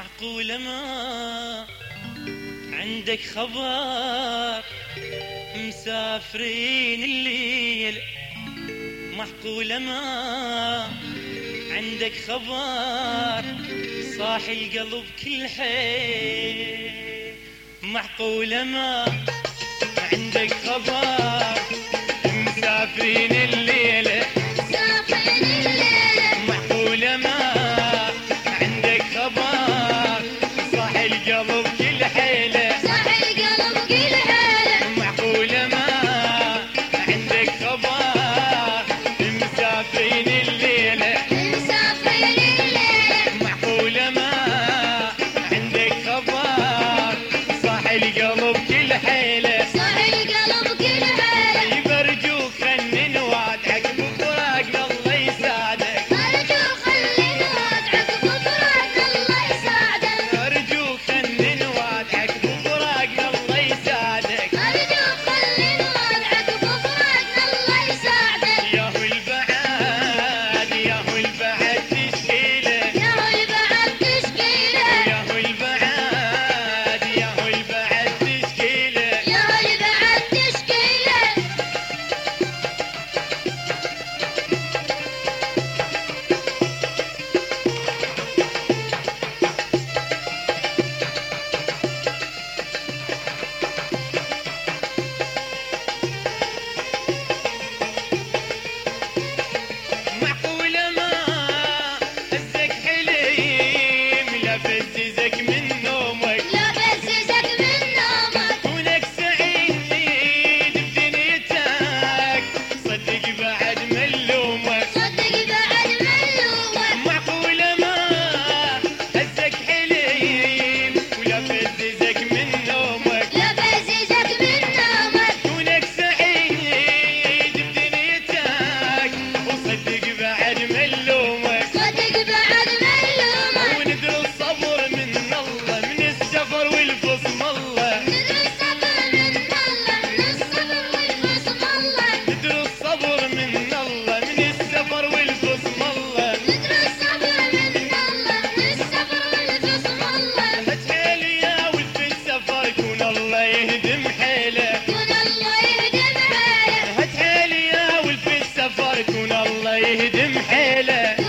معقولة ما عندك خبر مسافرين الليل؟ معقولة ما عندك خبر صاحي القلب كل حيل؟ معقولة ما عندك خبر مسافرين الليل؟ معقولة ما عندك خبر صاحي القلب كل حيلة؟ معقولة ما عندك خبر مسافرين الليلة؟ معقولة ما عندك خبر صاحي القلب كل حيلة؟ برجوك خلني وادعك بفراقنا الله يساعدك. أرجوك خلني وادعك بفراقنا الله يساعدك. يا هو البعاد يا هو البعد تشكيله، يا هو البعاد يا هو البعد تشكيله. معقولة ما هزك حليم لا بززك من نومك، كونك سعيد بدنيتك صدق بعد ملومك. معقولة ما هزك حليم ولا بززك من نومك، كونك سعيد بدنيتك وصدق بعد ملومك. وندر الصبر من الله من السفر والفصم الله، ندر الصبر من الله من السفر والفصم الله. هتحيلي يا ولد السفر كون الله يهدم حيله، هتحيلي يا ولد السفر كون الله يهدم حيله.